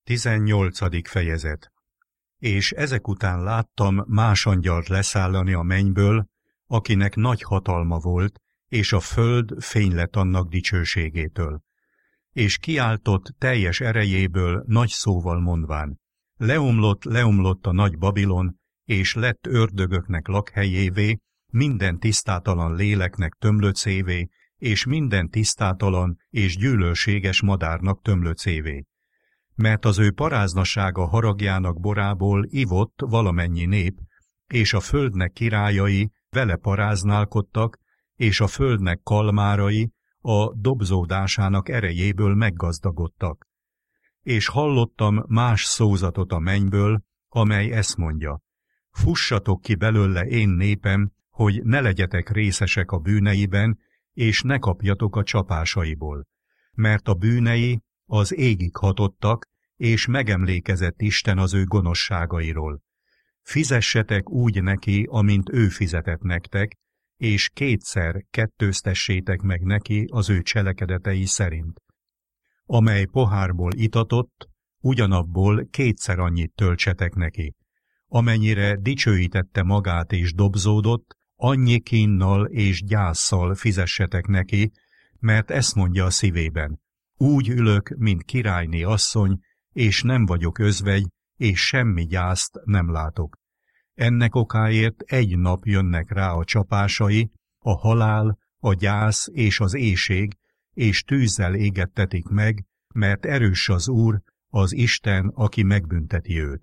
18. fejezet. És ezek után láttam más angyalt leszállani a mennyből, akinek nagy hatalma volt, és a föld fény lett annak dicsőségétől. És kiáltott teljes erejéből nagy szóval mondván: leomlott a nagy Babilon, és lett ördögöknek lakhelyévé, minden tisztátalan léleknek tömlöcévé, és minden tisztátalan és gyűlölséges madárnak tömlöcévé. Mert az ő paráznasága haragjának borából ivott valamennyi nép, és a földnek királyai vele paráználkodtak, és a földnek kalmárai a dobzódásának erejéből meggazdagodtak. És hallottam más szózatot a mennyből, amely ezt mondja: fussatok ki belőle, én népem, hogy ne legyetek részesek a bűneiben, és ne kapjatok a csapásaiból. Mert a bűnei az égig hatottak, és megemlékezett Isten az ő gonoszságairól. Fizessetek úgy neki, amint ő fizetett nektek, és kétszer kettőztessétek meg neki az ő cselekedetei szerint. Amely pohárból itatott, ugyanabból kétszer annyit töltsetek neki. Amennyire dicsőítette magát és dobzódott, annyi kínnal és gyásszal fizessetek neki, mert ezt mondja a szívében: úgy ülök, mint királyné asszony, és nem vagyok özvegy, és semmi gyászt nem látok. Ennek okáért egy nap jönnek rá a csapásai, a halál, a gyász és az éhség, és tűzzel égettetik meg, mert erős az Úr, az Isten, aki megbünteti őt.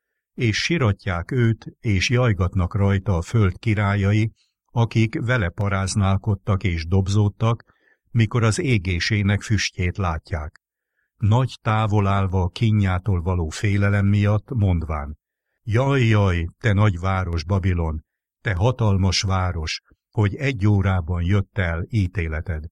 És siratják őt, és jajgatnak rajta a föld királyai, akik vele paráználkodtak és dobzódtak, mikor az égésének füstjét látják. Nagy távol állva a kínjától való félelem miatt, mondván: jaj, jaj, te nagy város Babilon, te hatalmas város, hogy egy órában jött el ítéleted.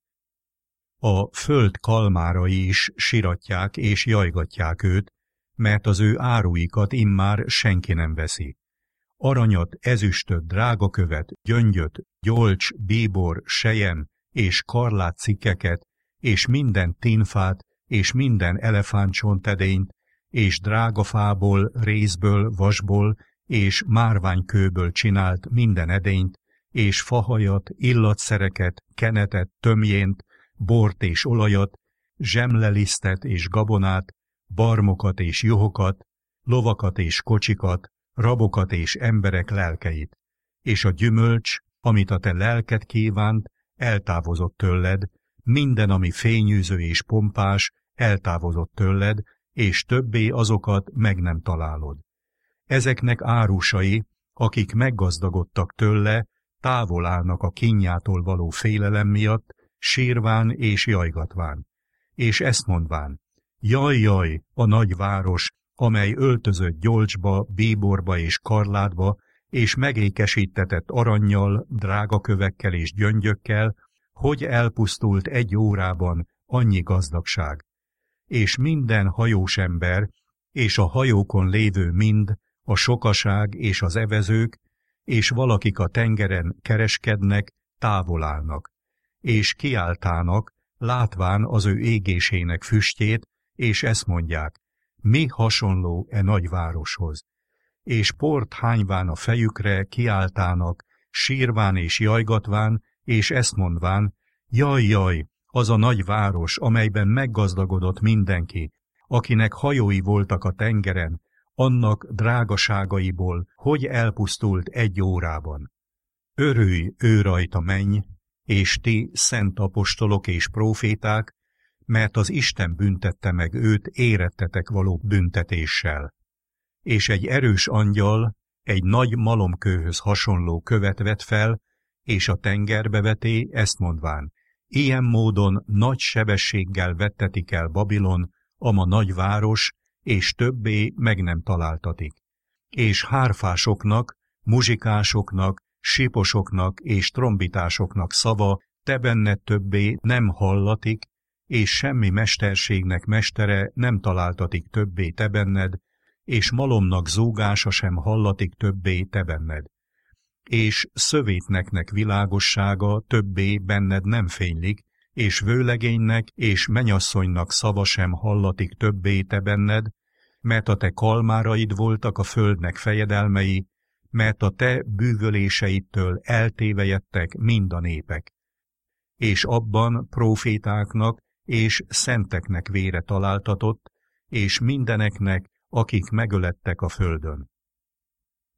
A föld kalmárai is siratják és jajgatják őt, mert az ő áruikat immár senki nem veszi. Aranyat, ezüstöt, drágakövet, gyöngyöt, gyolcs, bíbor, sejem és karlát cikkeket, és minden tínfát, és minden elefántcsontedényt, és drágafából, rézből, vasból, és márványkőből csinált minden edényt, és fahajat, illatszereket, kenetet, tömjént, bort és olajat, zsemlelisztet és gabonát, barmokat és juhokat, lovakat és kocsikat, rabokat és emberek lelkeit. És a gyümölcs, amit a te lelked kívánt, eltávozott tőled, minden, ami fényűző és pompás, eltávozott tőled, és többé azokat meg nem találod. Ezeknek árusai, akik meggazdagodtak tőle, távol állnak a kínjától való félelem miatt, sírván és jajgatván. És ezt mondván: jaj, jaj, a nagy város, amely öltözött gyolcsba, bíborba és karlátba, és megékesítetett arannyal, drágakövekkel és gyöngyökkel, hogy elpusztult egy órában annyi gazdagság. És minden hajós ember, és a hajókon lévő mind, a sokaság és az evezők, és valakik a tengeren kereskednek, távol állnak, és kiáltának, látván az ő égésének füstjét, és ezt mondják: mi hasonló e nagy városhoz? És port hányván a fejükre kiáltának, sírván és jajgatván, és ezt mondván: jaj, jaj, az a nagy város, amelyben meggazdagodott mindenki, akinek hajói voltak a tengeren, annak drágaságaiból, hogy elpusztult egy órában. Örülj, ő rajta menj, és ti, szent apostolok és próféták, mert az Isten büntette meg őt érettetek való büntetéssel. És egy erős angyal egy nagy malomkőhöz hasonló követ vett fel, és a tengerbe veté, ezt mondván: ilyen módon nagy sebességgel vettetik el Babilon, ama nagy város, és többé meg nem találtatik. És hárfásoknak, muzsikásoknak, síposoknak és trombitásoknak szava te benned többé nem hallatik, és semmi mesterségnek mestere nem találtatik többé te benned, és malomnak zúgása sem hallatik többé te benned. És szövétneknek világossága többé benned nem fénylik, és vőlegénynek és menyasszonynak szava sem hallatik többé te benned, mert a te kalmáraid voltak a földnek fejedelmei, mert a te bűvöléseidtől eltévejedtek mind a népek. És abban prófétáknak és szenteknek vére találtatott, és mindeneknek, akik megölettek a földön.